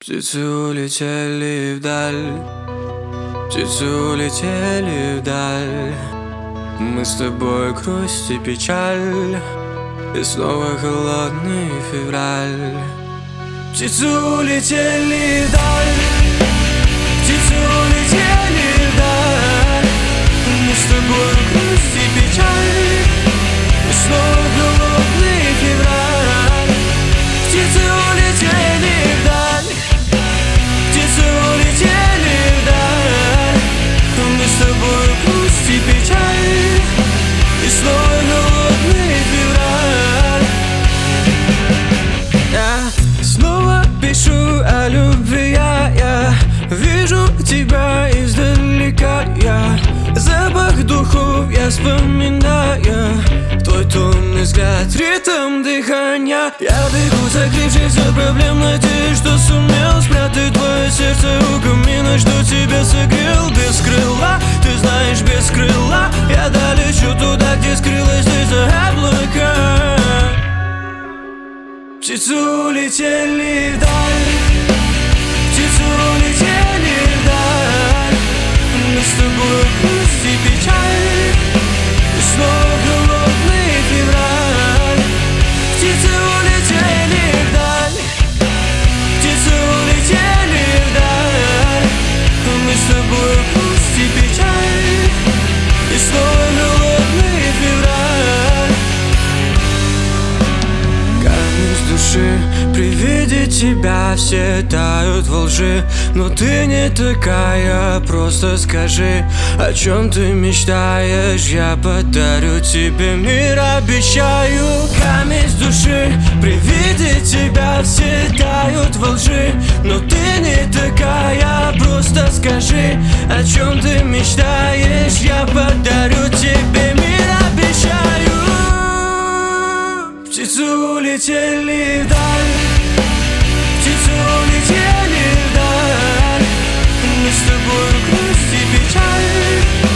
Птицы улетели вдаль, птицы улетели вдаль. Мы с тобой грусть и печаль, и снова холодный февраль. Птицы улетели вдаль, птицы улетели вдаль. Мы с тобой грусть и печаль, и снова холодный февраль. Птицы улетели вдаль, птицы улетели вдаль. Мы с тобой грусть и печаль, и снова холодный февраль. Я снова пишу о любви, я вижу тебя издалека. Я запах духов я вспоминаю, твой томный взгляд, ритм дыхания. Я бегу, закрывшись от проблем, надеюсь, что сумел спрятать твое сердце у камина. Жду тебя, согрел без крыла, ты знаешь, без крыла. Я долечу туда, где скрылась ты за облака. Птицы улетели вдаль, птицы улетели вдаль. Мы с тобой грусть и печаль, и снова холодный февраль. Птицы улетели вдаль, птицы улетели вдаль. Мы с тобой грусть и печаль, и снова холодный февраль. Камень с души при виде тебя все тают во лжи. Но ты не такая, просто скажи, о чем ты мечтаешь. Я подарю тебе мир, обещаю. Камень с души при виде тебя все тают во лжи. Но ты не такая, просто скажи, о чем ты мечтаешь. Я подарю тебе мир, обещаю. Птицы улетели вдаль, птицы улетели вдаль. Мы с тобой грусть и печаль,